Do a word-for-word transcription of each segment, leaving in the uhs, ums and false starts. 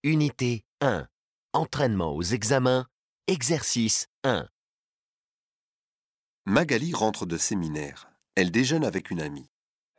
Unité un. Entraînement aux examens. Exercice un. Magali rentre de séminaire. Elle déjeune avec une amie.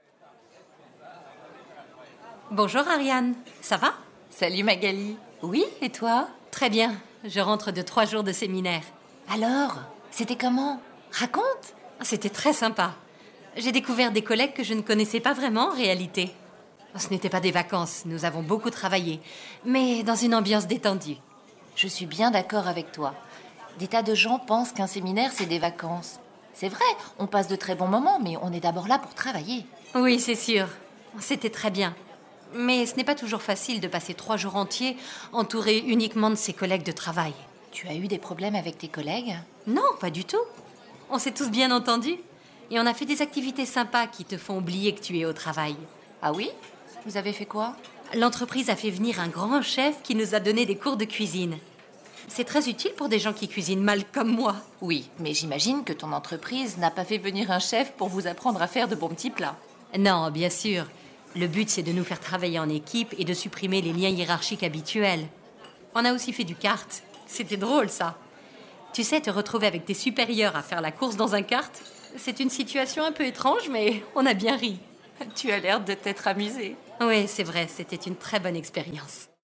Bonjour Ariane, ça va? Salut Magali. Oui, et toi? Très bien, je rentre de trois jours de séminaire. Alors, c'était comment? Raconte. C'était très sympa. J'ai découvert des collègues que je ne connaissais pas vraiment en réalité. Ce n'était pas des vacances, nous avons beaucoup travaillé, mais dans une ambiance détendue. Je suis bien d'accord avec toi. Des tas de gens pensent qu'un séminaire, c'est des vacances. C'est vrai, on passe de très bons moments, mais on est d'abord là pour travailler. Oui, c'est sûr. C'était très bien. Mais ce n'est pas toujours facile de passer trois jours entiers entouré uniquement de ses collègues de travail. Tu as eu des problèmes avec tes collègues? Non, pas du tout. On s'est tous bien entendus. Et on a fait des activités sympas qui te font oublier que tu es au travail. Ah oui? Vous avez fait quoi? L'entreprise a fait venir un grand chef qui nous a donné des cours de cuisine. C'est très utile pour des gens qui cuisinent mal comme moi. Oui, mais j'imagine que ton entreprise n'a pas fait venir un chef pour vous apprendre à faire de bons petits plats. Non, bien sûr. Le but, c'est de nous faire travailler en équipe et de supprimer les liens hiérarchiques habituels. On a aussi fait du kart. C'était drôle, ça. Tu sais, te retrouver avec tes supérieurs à faire la course dans un kart, c'est une situation un peu étrange, mais on a bien ri. Tu as l'air de t'être amusée. Oui, c'est vrai, c'était une très bonne expérience.